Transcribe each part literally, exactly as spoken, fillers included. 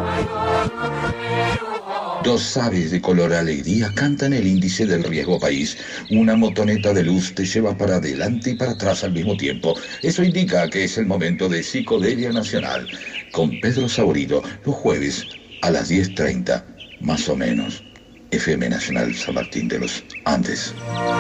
Dos aves de color alegría cantan el índice del riesgo país. Una motoneta de luz te lleva para adelante y para atrás al mismo tiempo. Eso indica que es el momento de Psicodelia Nacional. Con Pedro Saurido, los jueves a las diez treinta, más o menos. F M Nacional San Martín de los Andes.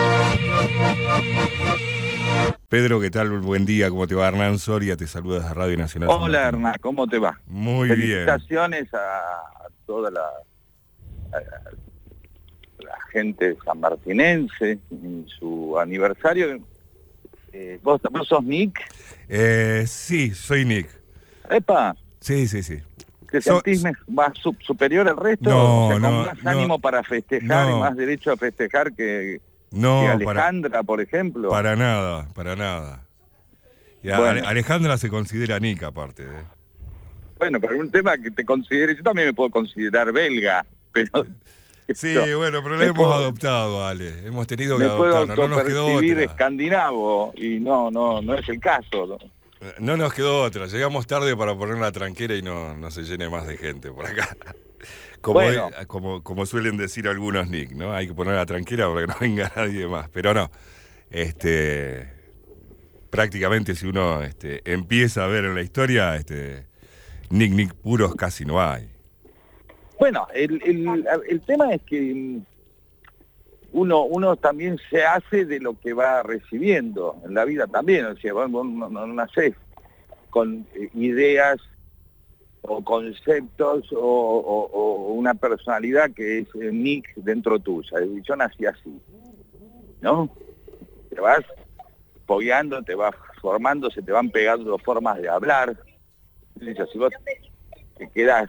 Pedro, ¿qué tal? Buen día, ¿cómo te va? Hernán Soria te saluda desde Radio Nacional. Hola Hernán, ¿cómo te va? Muy bien. Felicitaciones a, a toda la, a la gente sanmartinense en su aniversario. Eh, ¿vos, ¿Vos sos Nick? Eh, sí, soy Nick. ¿Epa? Sí, sí, sí. ¿Te So, sentís más sub, superior al resto? No, o sea, con no, más no, ánimo para festejar no. y más derecho a festejar que, no, que Alejandra, para, por ejemplo. Para nada, para nada. Y a, bueno. Alejandra se considera Nick aparte. ¿eh? Bueno, pero un tema que te considere, yo también me puedo considerar belga, pero... Sí, esto, bueno, pero la hemos puedo, adoptado, Ale. Hemos tenido que adoptarla, no nos quedó otra. Escandinavo y no, no, no es el caso. ¿no? No nos quedó otra. Llegamos tarde para poner la tranquera y no, no se llene más de gente por acá. Como, bueno. de, como, como suelen decir algunos Nick, ¿no? Hay que poner la tranquera para que no venga nadie más. Pero no, este, prácticamente si uno este, empieza a ver en la historia, este, Nick Nick puros casi no hay. Bueno, el, el, el tema es que uno uno también se hace de lo que va recibiendo en la vida también. O sea, vos no, no, no nacés con ideas o conceptos o, o, o una personalidad que es Nick dentro tuya. Yo nací así, ¿no? Te vas fogueando, te vas formando, se te van pegando formas de hablar. Entonces, si vos te quedás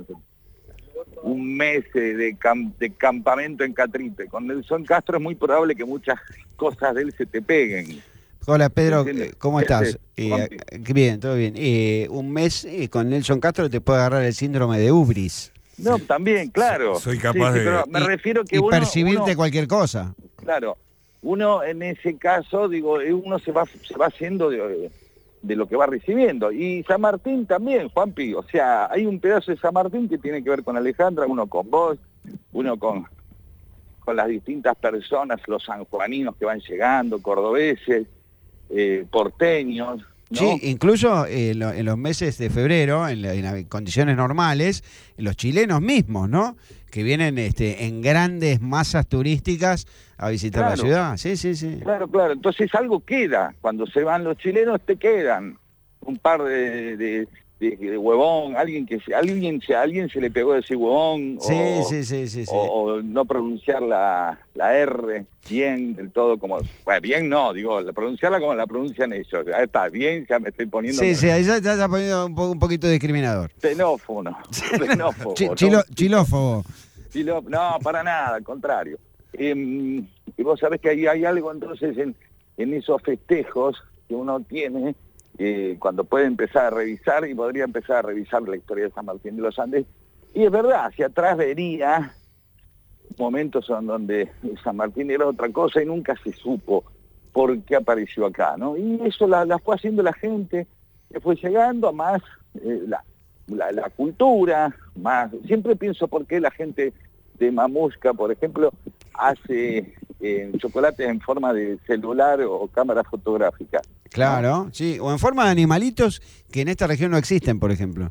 un mes de, camp de campamento en Catripe con Nelson Castro, es muy probable que muchas cosas de él se te peguen. Hola Pedro, ¿cómo estás? Eh, bien, todo bien. Eh, un mes eh, con Nelson Castro te puede agarrar el síndrome de Ubris. No, también, claro. Soy capaz sí, sí, de... Pero me y, refiero que y uno, percibirte uno, cualquier cosa. Claro, uno en ese caso, digo, uno se va, se va haciendo de, de lo que va recibiendo. Y San Martín también, Juanpi, o sea, hay un pedazo de San Martín que tiene que ver con Alejandra, uno con vos, uno con, con las distintas personas, los sanjuaninos que van llegando, cordobeses, eh, porteños, ¿no? Sí, incluso eh, lo, en los meses de febrero, en, la, en, la, en condiciones normales, los chilenos mismos, ¿no? Que vienen este, en grandes masas turísticas a visitar claro, la ciudad. Sí, sí, sí. Claro, claro. Entonces algo queda. Cuando se van los chilenos te quedan un par de, de, de, de huevón, alguien que se, alguien, se, alguien se le pegó decir huevón sí, o, sí, sí, sí, sí. O, o no pronunciar la, la R bien del todo como... Bueno, bien no, digo, pronunciarla como la pronuncian ellos. Ahí está, bien, ya me estoy poniendo... Sí, sí, ahí ya está poniendo un, po un poquito discriminador. Xenófono. Xenófobo. Ch chilo, ¿no? Chilófobo. Chilo, no, para nada, al contrario. Eh, y vos sabés que ahí hay algo entonces en, en esos festejos que uno tiene, eh, cuando puede empezar a revisar, y podría empezar a revisar la historia de San Martín de los Andes, y es verdad, hacia atrás vería momentos en donde San Martín era otra cosa y nunca se supo por qué apareció acá, ¿no? Y eso la, la fue haciendo la gente, que fue llegando a más eh, la, la, la cultura, más... Siempre pienso por qué la gente de Mamusca, por ejemplo, hace eh, chocolates en forma de celular o cámara fotográfica. Claro, ¿no? Sí, o en forma de animalitos que en esta región no existen, por ejemplo.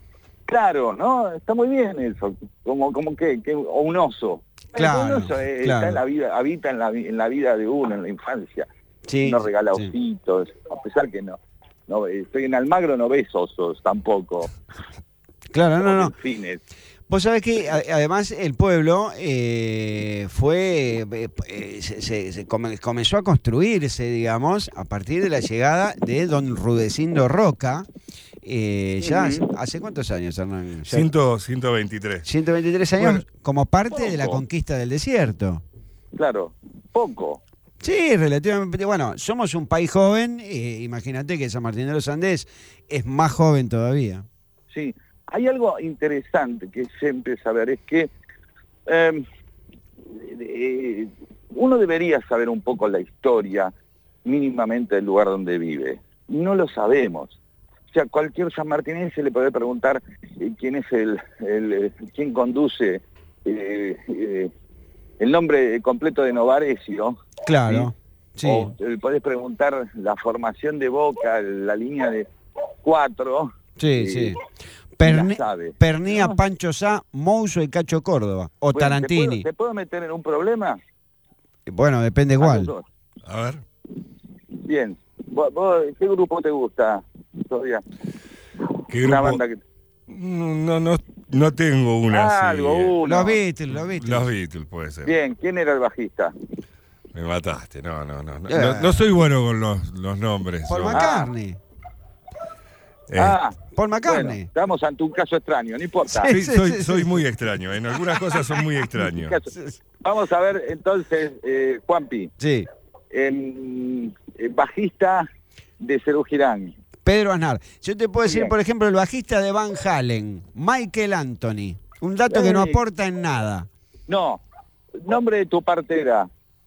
Claro, ¿no? Está muy bien eso, como como que, que o un oso. Claro, un oso eh, claro. Está en la vida, habita en la, en la vida de uno, en la infancia. Sí, uno regala sí. ositos, a pesar que no, no estoy en Almagro, no ves osos tampoco. Claro, no, no. Delfines. Vos sabés que además el pueblo eh, fue eh, eh, se, se, se come, comenzó a construirse, digamos, a partir de la llegada de don Rudecindo Roca. Eh, ya Uh-huh. hace cuántos años, Hernán? Ya, ciento veintitrés. ciento veintitrés años, Bueno, como parte poco. de la conquista del desierto. Claro, poco. Sí, relativamente. Bueno, somos un país joven, eh, imagínate que San Martín de los Andes es más joven todavía. Sí, hay algo interesante que siempre saber, es que eh, eh, uno debería saber un poco la historia mínimamente del lugar donde vive. Y no lo sabemos. O sea, cualquier sanmartinense le puede preguntar eh, quién es el, el, el quién conduce eh, eh, el nombre completo de Novarecio. Claro, sí. O le podés preguntar la formación de Boca, la línea de cuatro. Sí, eh, sí. Perni- sabe, Pernía, ¿no? Pancho Sá, Mouso y Cacho Córdoba. O Bueno, Tarantini. ¿te puedo, ¿te puedo meter en un problema? Bueno, depende A igual. los dos. A ver. Bien. ¿Vos, vos, ¿Qué grupo te gusta todavía? ¿Qué Una grupo? banda que... No, no, no tengo una Ah, así. algo, eh. uno. Los Beatles, los Beatles. Los Beatles puede ser. Bien, ¿quién era el bajista? Me mataste, no, no, no. No, Eh. no, no soy bueno con los, los nombres. Paul yo. McCartney. Eh, Ah, Paul bueno, McCartney. estamos ante un caso extraño, no importa. sí, sí, soy, sí, soy sí. muy extraño. En algunas cosas son muy extraños. Vamos a ver entonces, eh, Juanpi, Sí. en, en bajista de Cerú Girán. Pedro Aznar. Yo te puedo decir, Bien. por ejemplo, el bajista de Van Halen, Michael Anthony. Un dato que no Ey. aporta en nada. No, nombre de tu partera.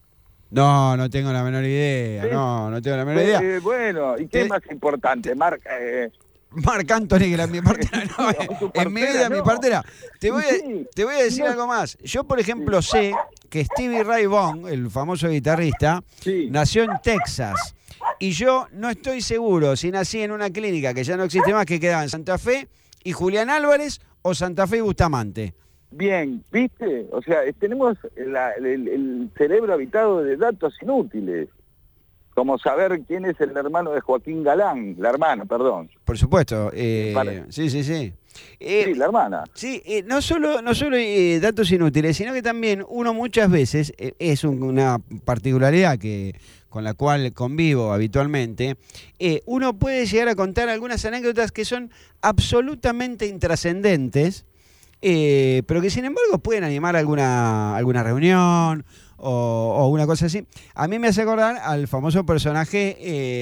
No, no tengo la menor idea. Sí. No, no tengo la menor idea. Eh, bueno, ¿y qué Te- es más importante? Marca, eh, Marc Anthony, que era mi partera. No, No, tu en mi partera, vida, mi no. partera. Te voy, Sí. a, te voy a decir No. algo más. Yo, por ejemplo, sé que Stevie Ray Vaughan, el famoso guitarrista, Sí. nació en Texas. Y yo no estoy seguro si nací en una clínica que ya no existe más, que quedaba en Santa Fe y Julián Álvarez, o Santa Fe y Bustamante. Bien, ¿viste? O sea, eh, tenemos la- el, el cerebro habitado de datos inútiles. Como saber quién es el hermano de Joaquín Galán, la hermana, perdón. Por supuesto. eh, Vale. sí, sí, sí. Eh, Sí, la hermana. Sí, eh, no solo, no solo eh, datos inútiles, sino que también uno muchas veces, eh, es un- una particularidad que con la cual convivo habitualmente, eh, uno puede llegar a contar algunas anécdotas que son absolutamente intrascendentes, eh, pero que sin embargo pueden animar alguna, alguna reunión o, o una cosa así. A mí me hace acordar al famoso personaje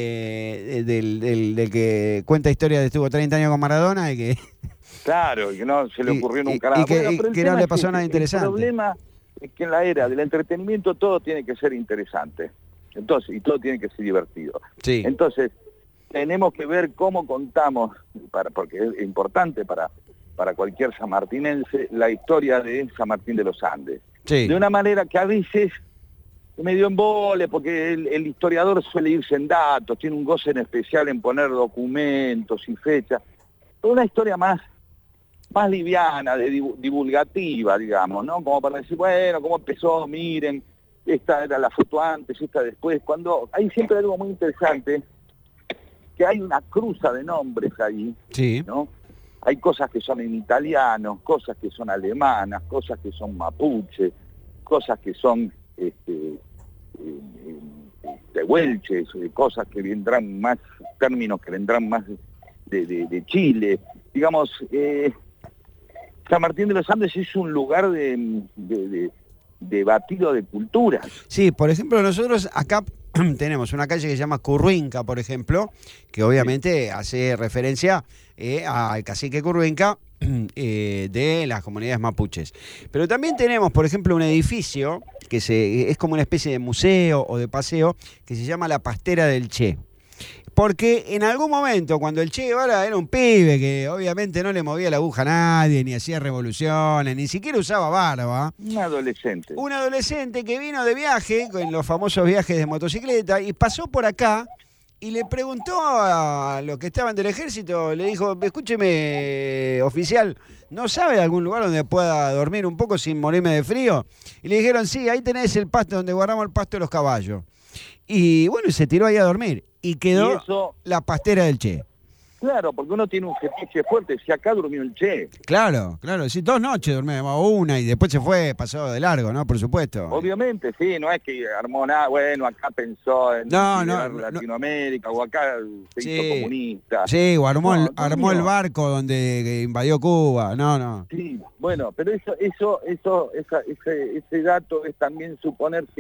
eh, del, del- del que cuenta historia de estuvo treinta años con Maradona y que... Claro, y que no se le Y- ocurrió y- nunca y nada. que- Bueno, y pero el que no tema le es pasó nada el interesante. problema es que en la era del entretenimiento todo tiene que ser interesante. Entonces, y todo tiene que ser divertido. Sí. Entonces, tenemos que ver cómo contamos, para, porque es importante para, para cualquier sanmartinense, la historia de San Martín de los Andes. Sí. De una manera que a veces medio embole, porque el, el historiador suele irse en datos, tiene un goce en especial en poner documentos y fechas. Una historia más, más liviana, de divu- divulgativa, digamos, ¿no? Como para decir, bueno, cómo empezó, miren, esta era la foto antes, esta después. Cuando hay siempre algo muy interesante, que hay una cruza de nombres ahí, Sí. ¿no? Hay cosas que son en italiano, cosas que son alemanas, cosas que son mapuche, cosas que son este, eh, eh, tehuelches, eh, cosas que vendrán más, términos que vendrán más de, de- de Chile. Digamos, eh, San Martín de los Andes es un lugar de, de, de- de batido de culturas. Sí, por ejemplo, nosotros acá tenemos una calle que se llama Curruinca, por ejemplo, que obviamente hace referencia eh, al cacique Curruinca eh, de las comunidades mapuches. Pero también tenemos, por ejemplo, un edificio que se, es como una especie de museo o de paseo que se llama La Pastera del Che. Porque en algún momento, cuando el Che Guevara era un pibe que obviamente no le movía la aguja a nadie, ni hacía revoluciones, ni siquiera usaba barba, Un adolescente. un adolescente que vino de viaje, en los famosos viajes de motocicleta, y pasó por acá y le preguntó a los que estaban del ejército, le dijo, escúcheme, oficial, ¿no sabe de algún lugar donde pueda dormir un poco sin morirme de frío? Y le dijeron, sí, ahí tenés el pasto donde guardamos el pasto de los caballos. Y bueno, y se tiró ahí a dormir. Y quedó Y eso- la pastera del Che. Claro, porque uno tiene un fetiche fuerte. Si acá durmió el Che, Claro, claro, sí, dos noches dormimos, una y después se fue, pasó de largo, ¿no? Por supuesto. obviamente, sí, no es que armó nada, bueno, acá pensó en No, no, liderar no. Latinoamérica, o acá se Sí. hizo comunista. Sí, o armó, No, el, armó el durmió. barco donde invadió Cuba, no, no. Sí, bueno, pero eso, eso, eso, esa- ese, ese dato es también suponer que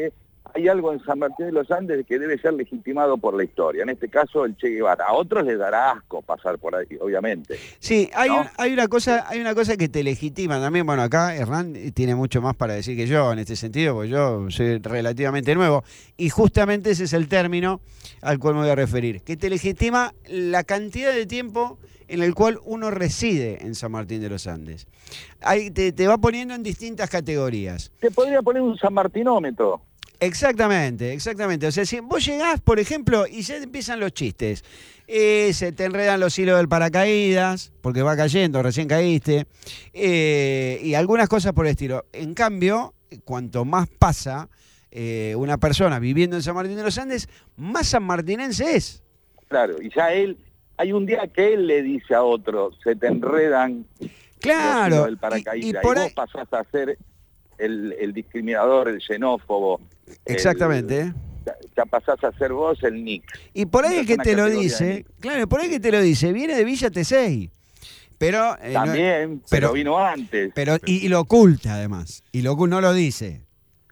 hay algo en San Martín de los Andes que debe ser legitimado por la historia, en este caso el Che Guevara. A otros les dará asco pasar por ahí, obviamente. Sí, hay, ¿no? un- hay una cosa, hay una cosa que te legitima también. Bueno, acá Hernán tiene mucho más para decir que yo en este sentido, porque yo soy relativamente nuevo. Y justamente ese es el término al cual me voy a referir, que te legitima la cantidad de tiempo en el cual uno reside en San Martín de los Andes. Ahí te, te va poniendo en distintas categorías. Te podría poner un San Martinómetro. Exactamente, exactamente. O sea, si vos llegás, por ejemplo, y ya empiezan los chistes, eh, se te enredan los hilos del paracaídas, porque va cayendo, recién caíste, eh, y algunas cosas por el estilo. En cambio, cuanto más pasa eh, una persona viviendo en San Martín de los Andes, más sanmartinense es. Claro, y ya él, hay un día que él le dice a otro, se te enredan Claro. los hilos del y- paracaídas, y y, por vos ahí- pasás a ser el, el discriminador, el xenófobo. Exactamente. el- ya, ya pasás a ser vos el Nick. Y por ahí Esa el es que una te lo categoría de dice, Nick. claro, por ahí el que te lo dice, viene de Villa Tesey. Pero, eh, no- También, pero, pero- vino antes. pero y, y lo oculta además. Y lo ocul- no lo dice.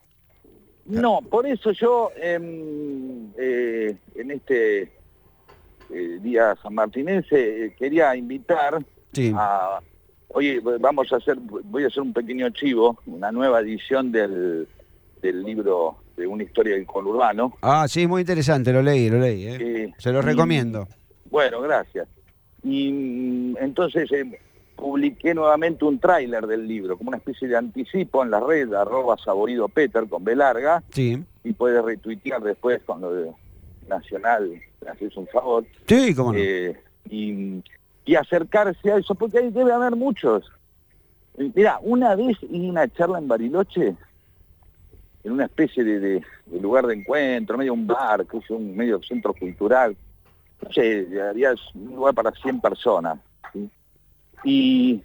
No, por eso yo em, eh, en este eh, día sanmartinense eh, quería invitar Sí. a... Oye, vamos a hacer, voy a hacer un pequeño chivo, una nueva edición del, del libro de una historia del conurbano. Ah, sí, muy interesante, lo leí, lo leí. ¿eh? Eh, Se lo y- recomiendo. Bueno, gracias. Y mm, entonces eh, publiqué nuevamente un tráiler del libro, como una especie de anticipo en la red, arroba saborido Peter con B larga, Sí. y puedes retuitear después con lo de Nacional, me haces un favor, Sí, cómo no. eh, y, y acercarse a eso, porque ahí debe haber muchos. Mira, una vez hice una charla en Bariloche, en una especie de, de- de lugar de encuentro, medio un bar, que es un medio centro cultural, no sé, había un lugar para cien personas, ¿sí? Y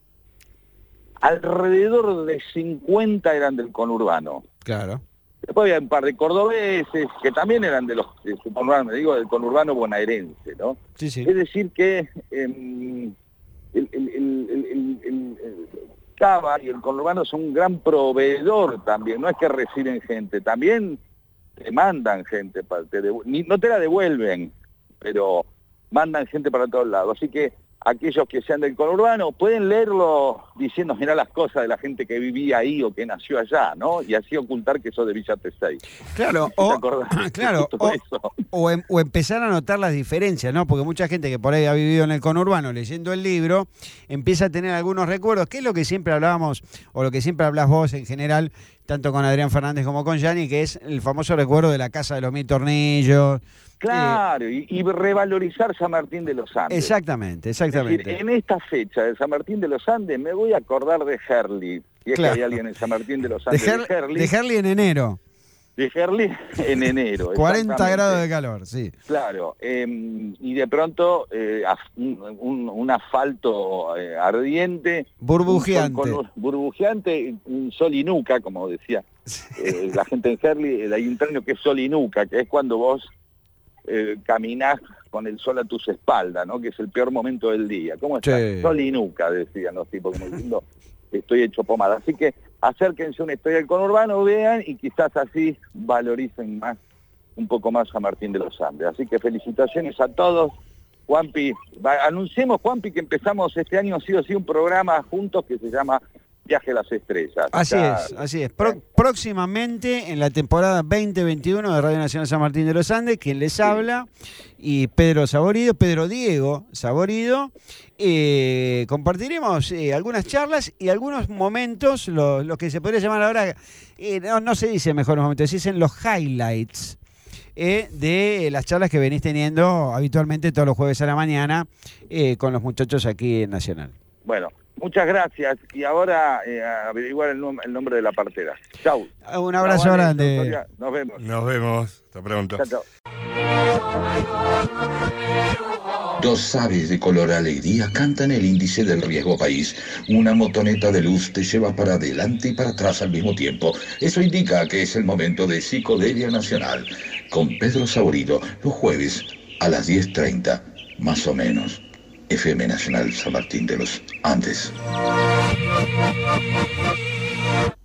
alrededor de cincuenta eran del conurbano. Claro. Después había un par de cordobeses, que también eran de los de su conurbano, me digo, del conurbano bonaerense, ¿no? Sí, sí. Es decir que em, el, el, el, el, el- el- el Cava y el conurbano son un gran proveedor también, no es que reciben gente, también te mandan gente, para, te devu- ni- no te la devuelven, pero mandan gente para todos lados. Así que aquellos que sean del conurbano pueden leerlo diciendo, mirá las cosas de la gente que vivía ahí o que nació allá, ¿no? Y así ocultar que sos de Villa Tesey. Claro, ¿Sí te o, acordás de claro, todo o, eso? o em- o empezar a notar las diferencias, ¿no? Porque mucha gente que por ahí ha vivido en el conurbano leyendo el libro empieza a tener algunos recuerdos, que es lo que siempre hablábamos, o lo que siempre hablas vos en general, tanto con Adrián Fernández como con Gianni, que es el famoso recuerdo de la casa de los mil tornillos. Claro, y, y revalorizar San Martín de los Andes. Exactamente, Es decir, exactamente. en esta fecha de San Martín de los Andes me voy a acordar de Herli. Si es Claro. que hay alguien en San Martín de los De, Andes de, Her- Herli. de Herli en enero, De Herli en enero. cuarenta exactamente. grados de calor, sí. Claro, eh, y de pronto eh, af- un, un- un asfalto eh, ardiente. Burbujeante. un sol con- burbujeante, un sol y nuca, como decía eh, la gente en Herli. Hay un término que es sol y nuca, que es cuando vos eh, caminás con el sol a tus espaldas, ¿no? Que es el peor momento del día. ¿Cómo está? Sí. Sol y nuca, decían los tipos, como diciendo, estoy hecho pomada. Así que acérquense a una historia del conurbano, vean y quizás así valoricen más, un poco más a Martín de los Andes. Así que felicitaciones a todos. Juanpi, va- anunciemos, Juanpi, que empezamos este año sí o sí un programa juntos que se llama Viaje a las Estrellas. Así Ya- es, así es. Pro- próximamente en la temporada veinte veintiuno de Radio Nacional San Martín de los Andes, quien les habla, y Pedro Saborido, Pedro Diego Saborido, eh, compartiremos eh, algunas charlas y algunos momentos, lo, lo que se podría llamar ahora, eh, no, no se dice mejores momentos, se dicen los highlights eh, de las charlas que venís teniendo habitualmente todos los jueves a la mañana eh, con los muchachos aquí en Nacional. Bueno, muchas gracias. Y ahora eh, averiguar el, nom- el nombre de la partera. Chau. Un abrazo Chau, Ale, grande. Victoria. Nos vemos. Nos vemos. Hasta pronto. Chau, chau. Dos aves de color alegría cantan el índice del riesgo país. Una motoneta de luz te lleva para adelante y para atrás al mismo tiempo. Eso indica que es el momento de Psicodelia Nacional. Con Pedro Saborido, los jueves a las diez treinta, más o menos. F M Nacional San Martín de los Andes.